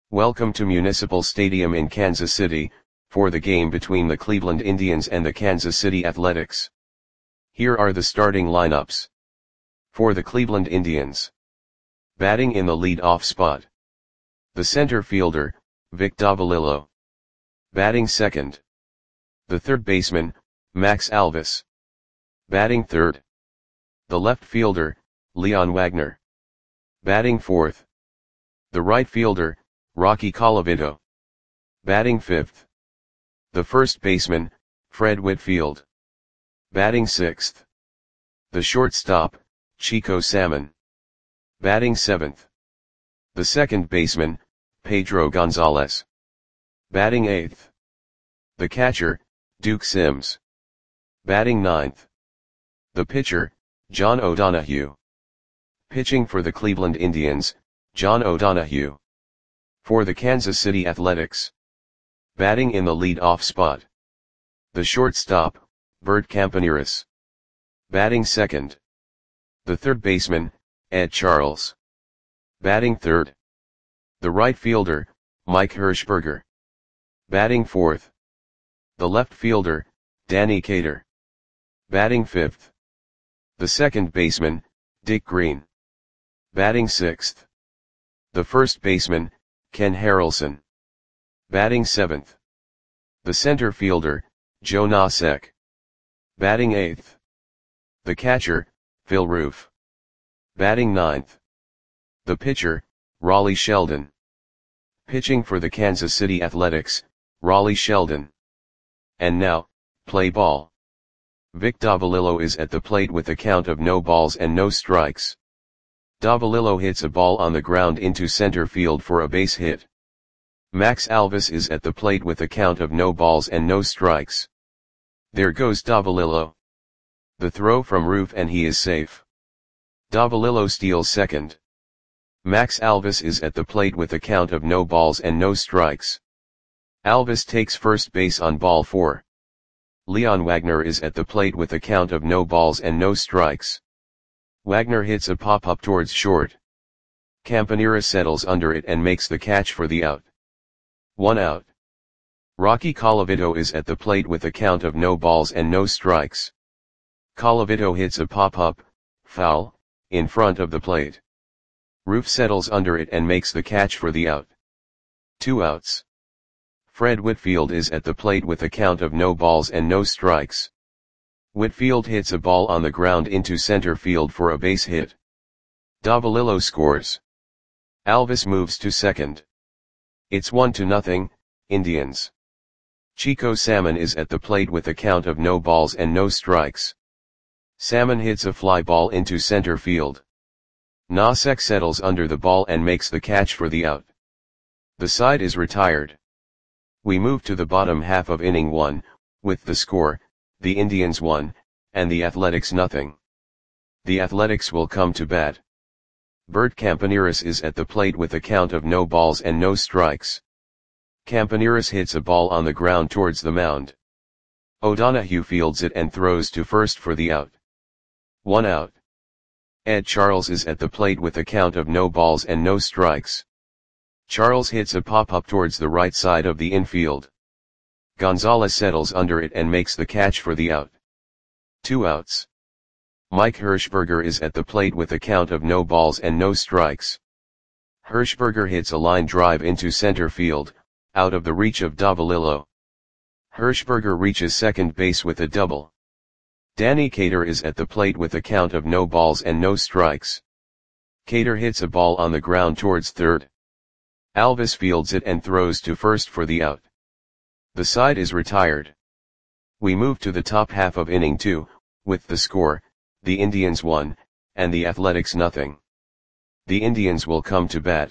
Welcome to Municipal Stadium in Kansas City, for the game between the Cleveland Indians and the Kansas City Athletics. Here are the starting lineups. For the Cleveland Indians. Batting in the lead-off spot. The center fielder, Vic Davalillo. Batting second. The third baseman, Max Alvis. Batting third. The left fielder, Leon Wagner. Batting fourth. The right fielder, Rocky Colavito. Batting fifth. The first baseman, Fred Whitfield. Batting sixth. The shortstop, Chico Salmon. Batting seventh. The second baseman, Pedro Gonzalez. Batting eighth. The catcher, Duke Sims. Batting ninth. The pitcher, John O'Donohue. Pitching for the Cleveland Indians, John O'Donohue. For the Kansas City Athletics. Batting in the lead-off spot. The shortstop, Bert Campaneris. Batting second. The third baseman, Ed Charles. Batting third. The right fielder, Mike Hirschberger. Batting fourth. The left fielder, Danny Cater. Batting fifth. The second baseman, Dick Green. Batting sixth. The first baseman, Ken Harrelson. Batting seventh. The center fielder, Joe Nosek. Batting eighth. The catcher, Phil Roof. Batting ninth. The pitcher, Raleigh Sheldon. Pitching for the Kansas City Athletics, Raleigh Sheldon. And now, play ball. Vic Davalillo is at the plate with a count of no balls and no strikes. Davalillo hits a ball on the ground into center field for a base hit. Max Alvis is at the plate with a count of no balls and no strikes. There goes Davalillo. The throw from Roof and he is safe. Davalillo steals second. Max Alvis is at the plate with a count of no balls and no strikes. Alvis takes first base on ball 4. Leon Wagner is at the plate with a count of no balls and no strikes. Wagner hits a pop-up towards short. Campaneris settles under it and makes the catch for the out. 1 out. Rocky Colavito is at the plate with a count of no balls and no strikes. Colavito hits a pop-up, foul, in front of the plate. Roof settles under it and makes the catch for the out. 2 outs. Fred Whitfield is at the plate with a count of no balls and no strikes. Whitfield hits a ball on the ground into center field for a base hit. Davalillo scores. Alvis moves to second. It's 1-0, Indians. Chico Salmon is at the plate with a count of no balls and no strikes. Salmon hits a fly ball into center field. Nosek settles under the ball and makes the catch for the out. The side is retired. We move to the bottom half of inning 1, with the score, the Indians 1, and the Athletics 0. The Athletics will come to bat. Bert Campaneris is at the plate with a count of no balls and no strikes. Campaneris hits a ball on the ground towards the mound. O'Donohue fields it and throws to first for the out. 1 out. Ed Charles is at the plate with a count of no balls and no strikes. Charles hits a pop-up towards the right side of the infield. Gonzalez settles under it and makes the catch for the out. 2 outs. Mike Hirschberger is at the plate with a count of no balls and no strikes. Hirschberger hits a line drive into center field, out of the reach of Davalillo. Hirschberger reaches second base with a double. Danny Cater is at the plate with a count of no balls and no strikes. Cater hits a ball on the ground towards third. Alvis fields it and throws to first for the out. The side is retired. We move to the top half of inning 2, with the score, the Indians 1, and the Athletics 0. The Indians will come to bat.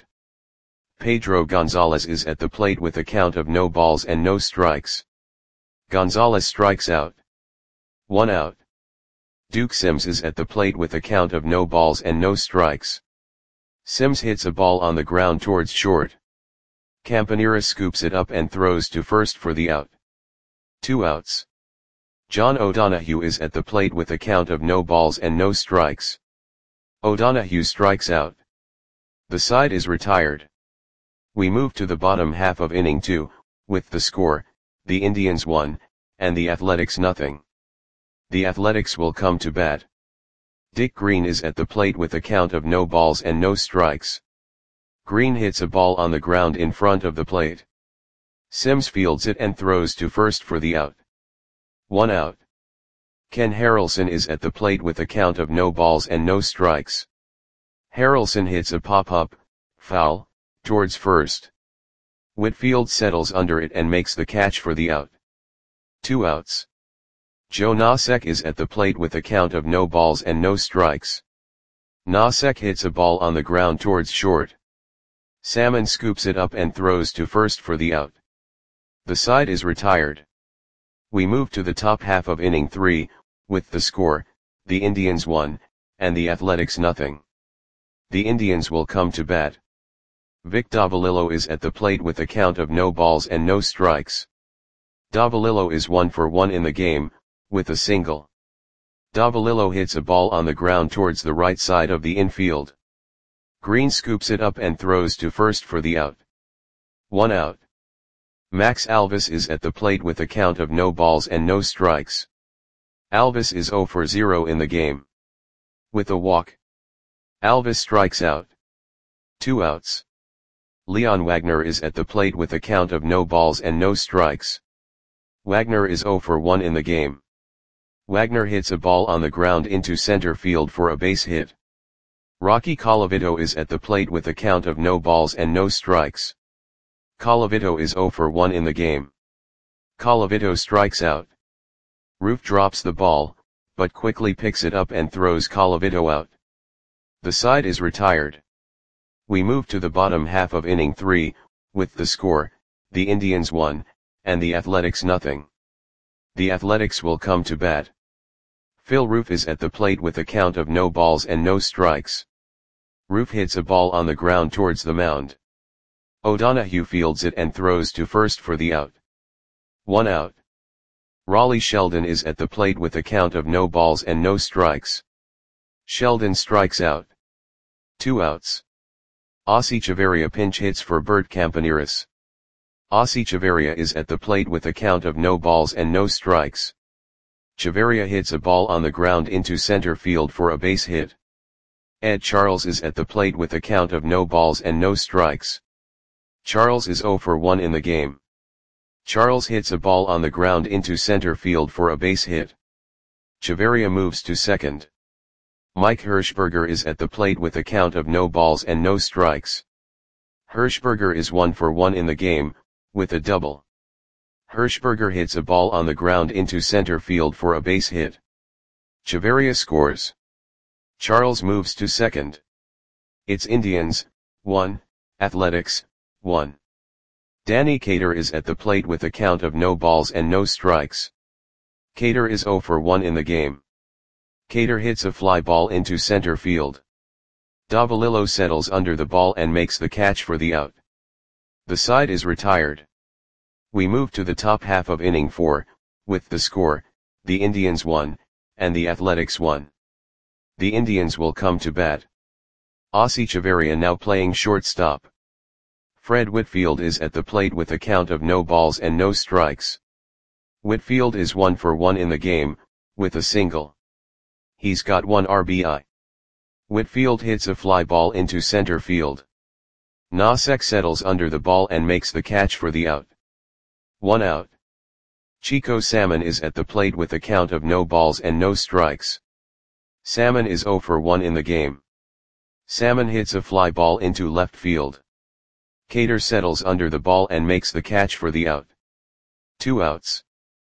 Pedro Gonzalez is at the plate with a count of no balls and no strikes. Gonzalez strikes out. 1 out. Duke Sims is at the plate with a count of no balls and no strikes. Sims hits a ball on the ground towards short. Campaneris scoops it up and throws to first for the out. 2 outs. John O'Donohue is at the plate with a count of no balls and no strikes. O'Donohue strikes out. The side is retired. We move to the bottom half of inning 2, with the score, the Indians 1, and the Athletics nothing. The Athletics will come to bat. Dick Green is at the plate with a count of no balls and no strikes. Green hits a ball on the ground in front of the plate. Sims fields it and throws to first for the out. 1 out. Ken Harrelson is at the plate with a count of no balls and no strikes. Harrelson hits a pop-up, foul, towards first. Whitfield settles under it and makes the catch for the out. 2 outs. Joe Nosek is at the plate with a count of no balls and no strikes. Nosek hits a ball on the ground towards short. Salmon scoops it up and throws to first for the out. The side is retired. We move to the top half of inning 3, with the score, the Indians 1, and the Athletics nothing. The Indians will come to bat. Vic Davalillo is at the plate with a count of no balls and no strikes. Davalillo is 1 for 1 in the game, with a single. Davalillo hits a ball on the ground towards the right side of the infield. Green scoops it up and throws to first for the out. 1 out. Max Alvis is at the plate with a count of no balls and no strikes. Alvis is 0 for 0 in the game. With a walk, Alvis strikes out. 2 outs. Leon Wagner is at the plate with a count of no balls and no strikes. Wagner is 0 for 1 in the game. Wagner hits a ball on the ground into center field for a base hit. Rocky Colavito is at the plate with a count of no balls and no strikes. Colavito is 0 for 1 in the game. Colavito strikes out. Roof drops the ball, but quickly picks it up and throws Colavito out. The side is retired. We move to the bottom half of inning 3, with the score, the Indians 1, and the Athletics nothing. The Athletics will come to bat. Phil Roof is at the plate with a count of no balls and no strikes. Roof hits a ball on the ground towards the mound. O'Donohue fields it and throws to first for the out. 1 out. Raleigh Sheldon is at the plate with a count of no balls and no strikes. Sheldon strikes out. 2 outs. Ossie Chavarria pinch hits for Bert Campaneris. Ossie Chavarria is at the plate with a count of no balls and no strikes. Chavarria hits a ball on the ground into center field for a base hit. Ed Charles is at the plate with a count of no balls and no strikes. Charles is 0 for 1 in the game. Charles hits a ball on the ground into center field for a base hit. Chavarria moves to second. Mike Hirschberger is at the plate with a count of no balls and no strikes. Hirschberger is 1 for 1 in the game, with a double. Hirschberger hits a ball on the ground into center field for a base hit. Chavarria scores. Charles moves to second. It's Indians, 1, Athletics, 1. Danny Cater is at the plate with a count of no balls and no strikes. Cater is 0 for 1 in the game. Cater hits a fly ball into center field. Davalillo settles under the ball and makes the catch for the out. The side is retired. We move to the top half of inning 4, with the score, the Indians 1, and the Athletics 1. The Indians will come to bat. Ossie Chavarria now playing shortstop. Fred Whitfield is at the plate with a count of no balls and no strikes. Whitfield is 1 for 1 in the game, with a single. He's got 1 RBI. Whitfield hits a fly ball into center field. Nosek settles under the ball and makes the catch for the out. 1 out. Chico Salmon is at the plate with a count of no balls and no strikes. Salmon is 0 for 1 in the game. Salmon hits a fly ball into left field. Cater settles under the ball and makes the catch for the out. 2 outs.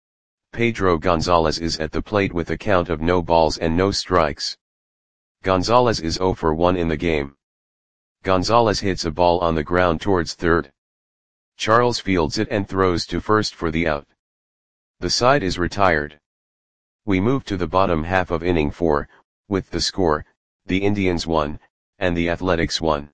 Pedro Gonzalez is at the plate with a count of no balls and no strikes. Gonzalez is 0 for 1 in the game. Gonzalez hits a ball on the ground towards third. Charles fields it and throws to first for the out. The side is retired. We move to the bottom half of inning 4, with the score, the Indians 1, and the Athletics 1.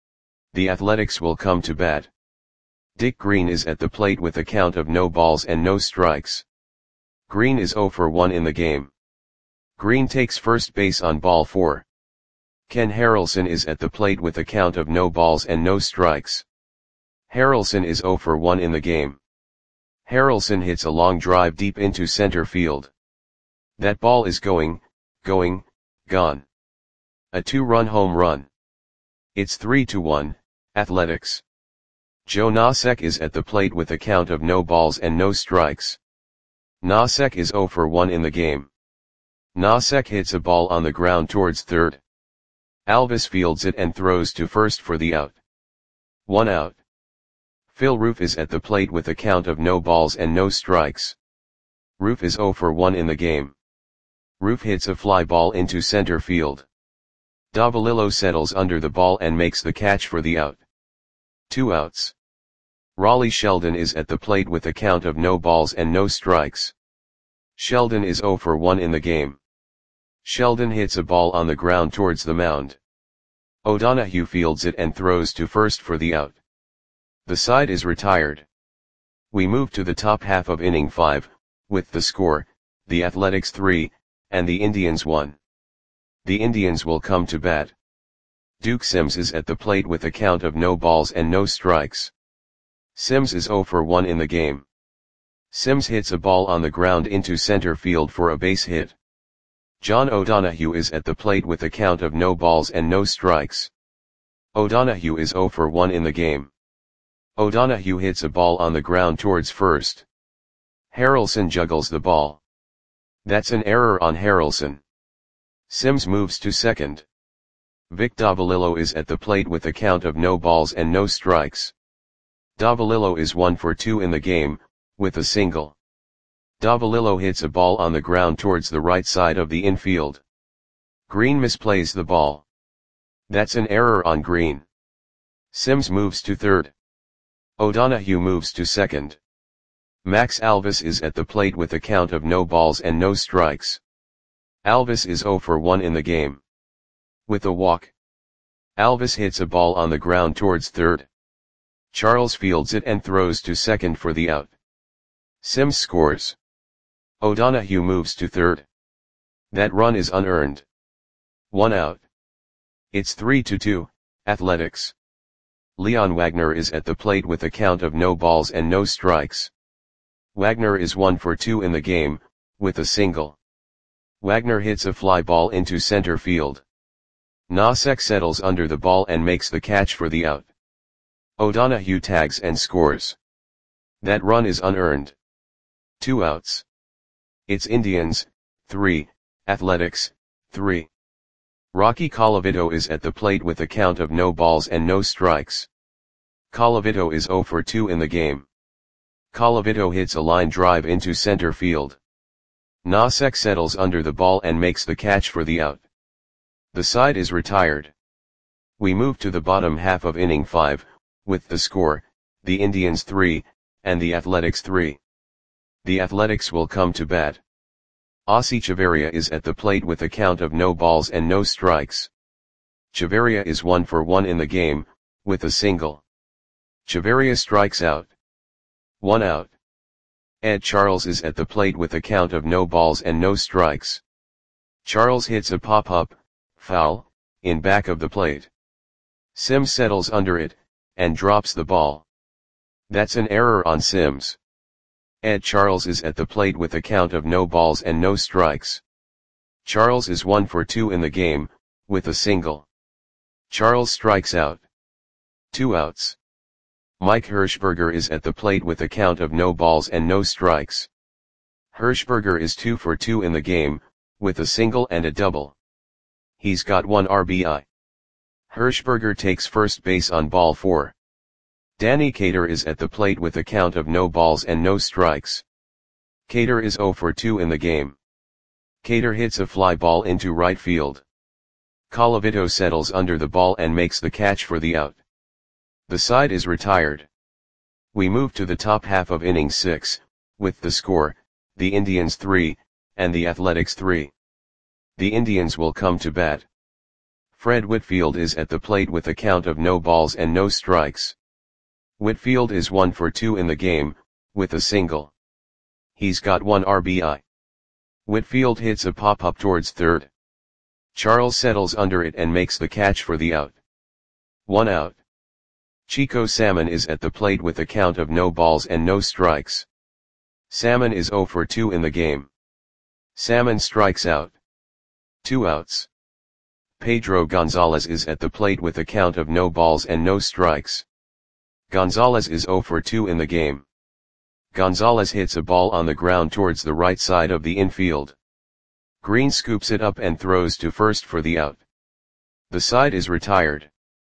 The Athletics will come to bat. Dick Green is at the plate with a count of no balls and no strikes. Green is 0 for 1 in the game. Green takes first base on ball 4. Ken Harrelson is at the plate with a count of no balls and no strikes. Harrelson is 0 for 1 in the game. Harrelson hits a long drive deep into center field. That ball is gone. A 2-run home run. It's 3-1, Athletics. Joe Nosek is at the plate with a count of no balls and no strikes. Nosek is 0 for 1 in the game. Nosek hits a ball on the ground towards third. Alvis fields it and throws to first for the out. 1 out. Phil Roof is at the plate with a count of no balls and no strikes. Roof is 0 for 1 in the game. Roof hits a fly ball into center field. Davalillo settles under the ball and makes the catch for the out. 2 outs. Raleigh Sheldon is at the plate with a count of no balls and no strikes. Sheldon is 0 for 1 in the game. Sheldon hits a ball on the ground towards the mound. O'Donohue fields it and throws to first for the out. The side is retired. We move to the top half of inning 5, with the score, the Athletics 3, and the Indians 1. The Indians will come to bat. Duke Sims is at the plate with a count of no balls and no strikes. Sims is 0 for 1 in the game. Sims hits a ball on the ground into center field for a base hit. John O'Donohue is at the plate with a count of no balls and no strikes. O'Donohue is 0 for 1 in the game. O'Donohue hits a ball on the ground towards first. Harrelson juggles the ball. That's an error on Harrelson. Sims moves to second. Vic Davalillo is at the plate with a count of no balls and no strikes. Davalillo is 1 for 2 in the game, with a single. Davalillo hits a ball on the ground towards the right side of the infield. Green misplays the ball. That's an error on Green. Sims moves to third. O'Donohue moves to second. Max Alvis is at the plate with a count of no balls and no strikes. Alvis is 0 for 1 in the game. With a walk. Alvis hits a ball on the ground towards third. Charles fields it and throws to second for the out. Sims scores. O'Donohue moves to third. That run is unearned. 1 out. It's 3-2, Athletics. Leon Wagner is at the plate with a count of no balls and no strikes. Wagner is 1 for 2 in the game, with a single. Wagner hits a fly ball into center field. Nosek settles under the ball and makes the catch for the out. O'Donohue tags and scores. That run is unearned. 2 outs. It's Indians, 3, Athletics, 3. Rocky Colavito is at the plate with a count of no balls and no strikes. Colavito is 0 for 2 in the game. Colavito hits a line drive into center field. Nosek settles under the ball and makes the catch for the out. The side is retired. We move to the bottom half of inning 5, with the score, the Indians 3, and the Athletics 3. The Athletics will come to bat. Ossie Chavarria is at the plate with a count of no balls and no strikes. Chavarria is 1 for 1 in the game, with a single. Chavarria strikes out. 1 out. Ed Charles is at the plate with a count of no balls and no strikes. Charles hits a pop-up, foul, in back of the plate. Sims settles under it, and drops the ball. That's an error on Sims. Ed Charles is at the plate with a count of no balls and no strikes. Charles is 1 for 2 in the game, with a single. Charles strikes out. 2 outs. Mike Hirschberger is at the plate with a count of no balls and no strikes. Hirschberger is 2 for 2 in the game, with a single and a double. He's got 1 RBI. Hirschberger takes first base on ball 4. Danny Cater is at the plate with a count of no balls and no strikes. Cater is 0 for 2 in the game. Cater hits a fly ball into right field. Colavito settles under the ball and makes the catch for the out. The side is retired. We move to the top half of inning 6, with the score, the Indians 3, and the Athletics 3. The Indians will come to bat. Fred Whitfield is at the plate with a count of no balls and no strikes. Whitfield is 1 for 2 in the game, with a single. He's got 1 RBI. Whitfield hits a pop-up towards third. Charles settles under it and makes the catch for the out. 1 out. Chico Salmon is at the plate with a count of no balls and no strikes. Salmon is 0 for 2 in the game. Salmon strikes out. 2 outs. Pedro Gonzalez is at the plate with a count of no balls and no strikes. Gonzalez is 0 for 2 in the game. Gonzalez hits a ball on the ground towards the right side of the infield. Green scoops it up and throws to first for the out. The side is retired.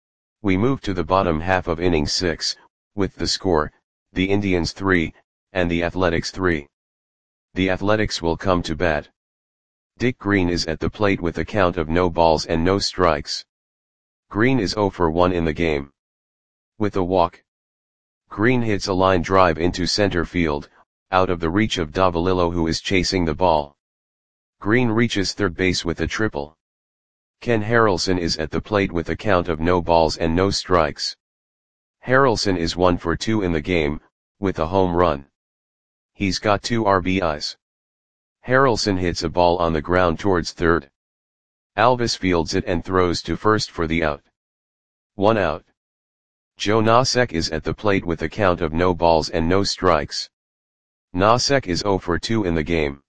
We move to the bottom half of inning 6, with the score, the Indians 3, and the Athletics 3. The Athletics will come to bat. Dick Green is at the plate with a count of no balls and no strikes. Green is 0 for 1 in the game. With a walk, Green hits a line drive into center field, out of the reach of Davalillo, who is chasing the ball. Green reaches third base with a triple. Ken Harrelson is at the plate with a count of no balls and no strikes. Harrelson is 1 for 2 in the game, with a home run. He's got 2 RBIs. Harrelson hits a ball on the ground towards third. Alvis fields it and throws to first for the out. 1 out. Joe Nosek is at the plate with a count of no balls and no strikes. Nosek is 0 for 2 in the game.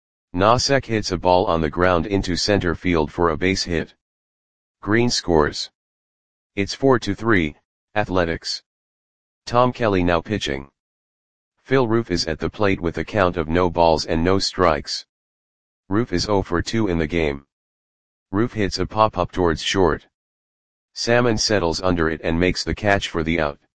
Nosek hits a ball on the ground into center field for a base hit. Green scores. It's 4-3, Athletics. Tom Kelly now pitching. Phil Roof is at the plate with a count of no balls and no strikes. Roof is 0 for 2 in the game. Roof hits a pop-up towards short. Salmon settles under it and makes the catch for the out.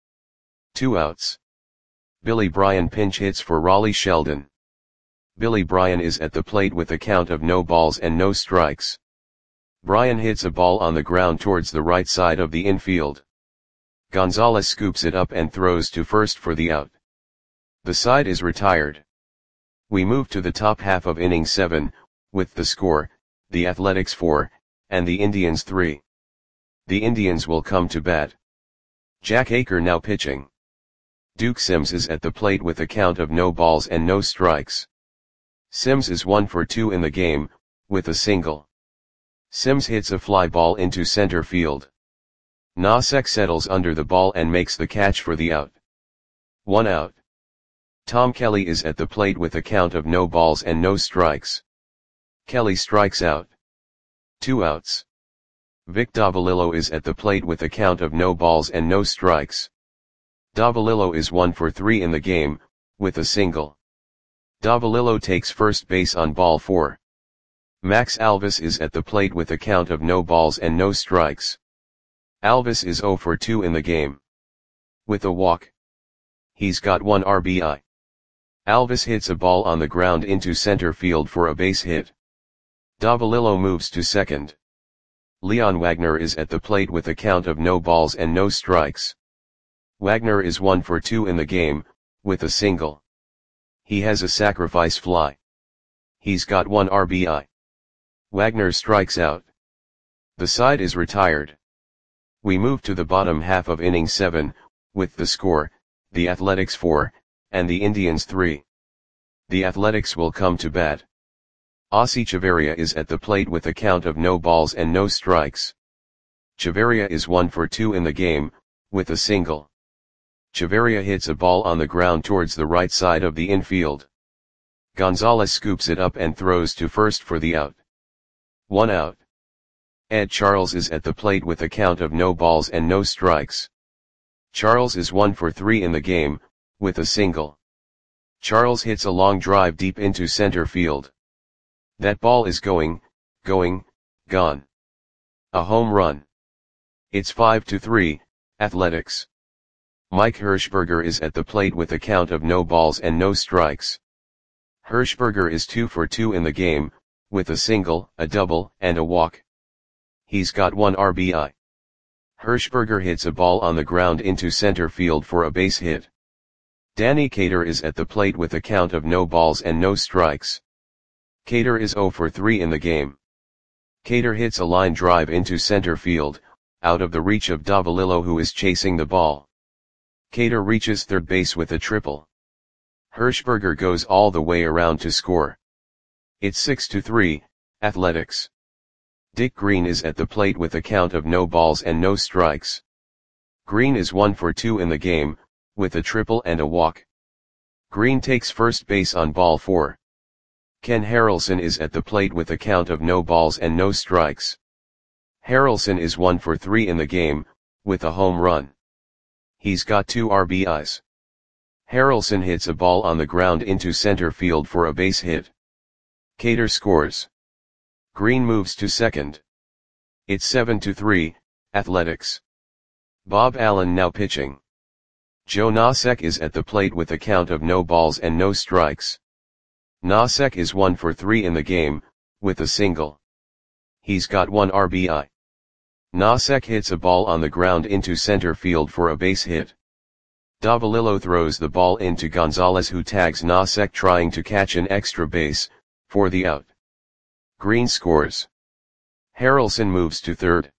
2 outs. Billy Bryan pinch hits for Raleigh Sheldon. Billy Bryan is at the plate with a count of no balls and no strikes. Bryan hits a ball on the ground towards the right side of the infield. Gonzalez scoops it up and throws to first for the out. The side is retired. We move to the top half of inning 7, with the score, the Athletics 4, and the Indians 3. The Indians will come to bat. Jack Aker now pitching. Duke Sims is at the plate with a count of no balls and no strikes. Sims is 1 for 2 in the game, with a single. Sims hits a fly ball into center field. Nosek settles under the ball and makes the catch for the out. 1 out. Tom Kelly is at the plate with a count of no balls and no strikes. Kelly strikes out. 2 outs. Vic Davalillo is at the plate with a count of no balls and no strikes. Davalillo is 1 for 3 in the game, with a single. Davalillo takes first base on ball 4. Max Alvis is at the plate with a count of no balls and no strikes. Alvis is 0 for 2 in the game. With a walk, he's got 1 RBI. Alvis hits a ball on the ground into center field for a base hit. Davalillo moves to second. Leon Wagner is at the plate with a count of no balls and no strikes. Wagner is 1 for 2 in the game, with a single. He has a sacrifice fly. He's got 1 RBI. Wagner strikes out. The side is retired. We move to the bottom half of inning 7, with the score, the Athletics 4, and the Indians 3. The Athletics will come to bat. Ossie Chavarria is at the plate with a count of no balls and no strikes. Chavarria is 1 for 2 in the game, with a single. Chavarria hits a ball on the ground towards the right side of the infield. Gonzalez scoops it up and throws to first for the out. 1 out. Ed Charles is at the plate with a count of no balls and no strikes. Charles is 1 for 3 in the game, with a single. Charles hits a long drive deep into center field. That ball is gone. A home run. It's 5-3, Athletics. Mike Hirschberger is at the plate with a count of no balls and no strikes. Hirschberger is 2 for 2 in the game, with a single, a double, and a walk. He's got 1 RBI. Hirschberger hits a ball on the ground into center field for a base hit. Danny Cater is at the plate with a count of no balls and no strikes. Cater is 0 for 3 in the game. Cater hits a line drive into center field, out of the reach of Davalillo, who is chasing the ball. Cater reaches third base with a triple. Hirschberger goes all the way around to score. It's 6-3, Athletics. Dick Green is at the plate with a count of no balls and no strikes. Green is 1 for 2 in the game, with a triple and a walk. Green takes first base on ball 4. Ken Harrelson is at the plate with a count of no balls and no strikes. Harrelson is 1 for 3 in the game, with a home run. He's got 2 RBIs. Harrelson hits a ball on the ground into center field for a base hit. Cater scores. Green moves to second. It's 7-3, Athletics. Bob Allen now pitching. Joe Nosek is at the plate with a count of no balls and no strikes. Nosek is 1 for 3 in the game, with a single. He's got 1 RBI. Nosek hits a ball on the ground into center field for a base hit. Davalillo throws the ball into Gonzalez, who tags Nosek trying to catch an extra base, for the out. Green scores. Harrelson moves to third.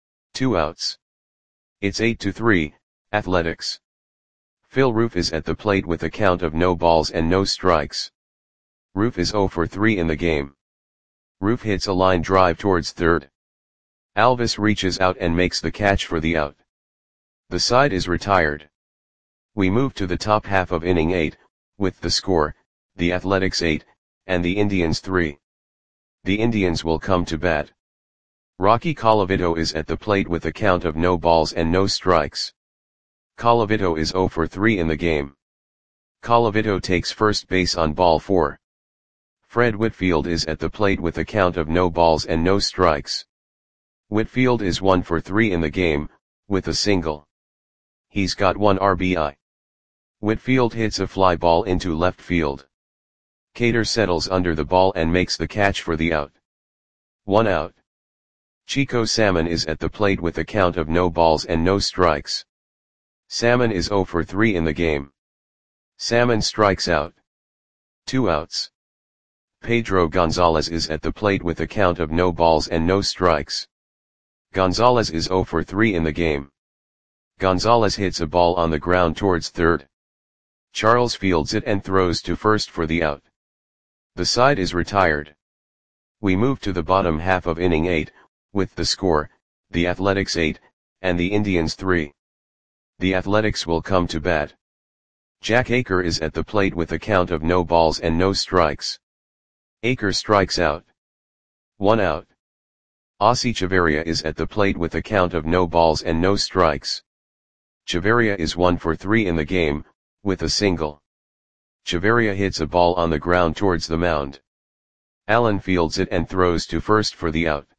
2 outs. It's 8-3, Athletics. Phil Roof is at the plate with a count of no balls and no strikes. Roof is 0 for 3 in the game. Roof hits a line drive towards third. Alvis reaches out and makes the catch for the out. The side is retired. We move to the top half of inning 8, with the score, the Athletics 8, and the Indians 3. The Indians will come to bat. Rocky Colavito is at the plate with a count of no balls and no strikes. Colavito is 0 for 3 in the game. Colavito takes first base on ball 4. Fred Whitfield is at the plate with a count of no balls and no strikes. Whitfield is 1 for 3 in the game, with a single. He's got 1 RBI. Whitfield hits a fly ball into left field. Cater settles under the ball and makes the catch for the out. 1 out. Chico Salmon is at the plate with a count of no balls and no strikes. Salmon is 0 for 3 in the game. Salmon strikes out. 2 outs. Pedro Gonzalez is at the plate with a count of no balls and no strikes. Gonzalez is 0 for 3 in the game. Gonzalez hits a ball on the ground towards third. Charles fields it and throws to first for the out. The side is retired. We move to the bottom half of inning 8, with the score, the Athletics 8, and the Indians 3. The Athletics will come to bat. Jack Aker is at the plate with a count of no balls and no strikes. Aker strikes out. 1 out. Ossie Chavarria is at the plate with a count of no balls and no strikes. Chavarria is 1 for 3 in the game, with a single. Chavarria hits a ball on the ground towards the mound. Allen fields it and throws to first for the out.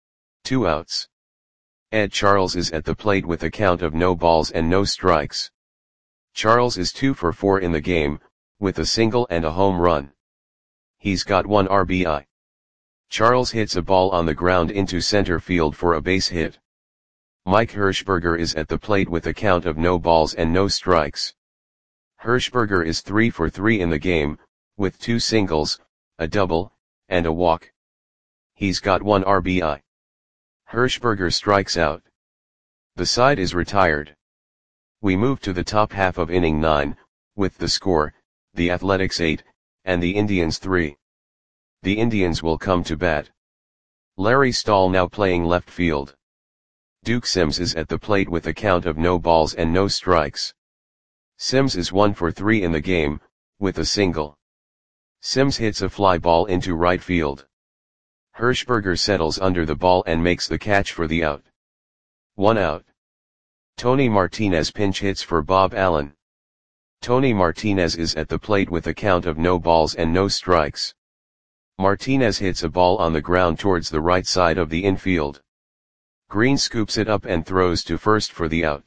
2 outs. Ed Charles is at the plate with a count of no balls and no strikes. Charles is 2 for 4 in the game, with a single and a home run. He's got 1 RBI. Charles hits a ball on the ground into center field for a base hit. Mike Hirschberger is at the plate with a count of no balls and no strikes. Hirschberger is 3 for 3 in the game, with 2 singles, a double, and a walk. He's got 1 RBI. Hirschberger strikes out. The side is retired. We move to the top half of inning 9, with the score, the Athletics 8, and the Indians 3. The Indians will come to bat. Larry Stahl now playing left field. Duke Sims is at the plate with a count of no balls and no strikes. Sims is 1 for 3 in the game, with a single. Sims hits a fly ball into right field. Hirschberger settles under the ball and makes the catch for the out. 1 out. Tony Martinez pinch hits for Bob Allen. Tony Martinez is at the plate with a count of no balls and no strikes. Martinez hits a ball on the ground towards the right side of the infield. Green scoops it up and throws to first for the out.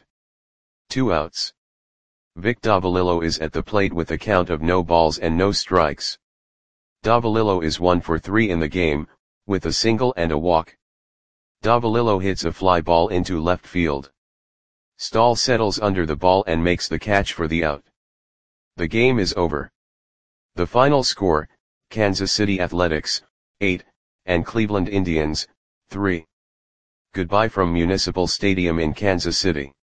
2 outs. Vic Davalillo is at the plate with a count of no balls and no strikes. Davalillo is 1 for 3 in the game, with a single and a walk. Davalillo hits a fly ball into left field. Stahl settles under the ball and makes the catch for the out. The game is over. The final score, Kansas City Athletics, 8, and Cleveland Indians, 3. Goodbye from Municipal Stadium in Kansas City.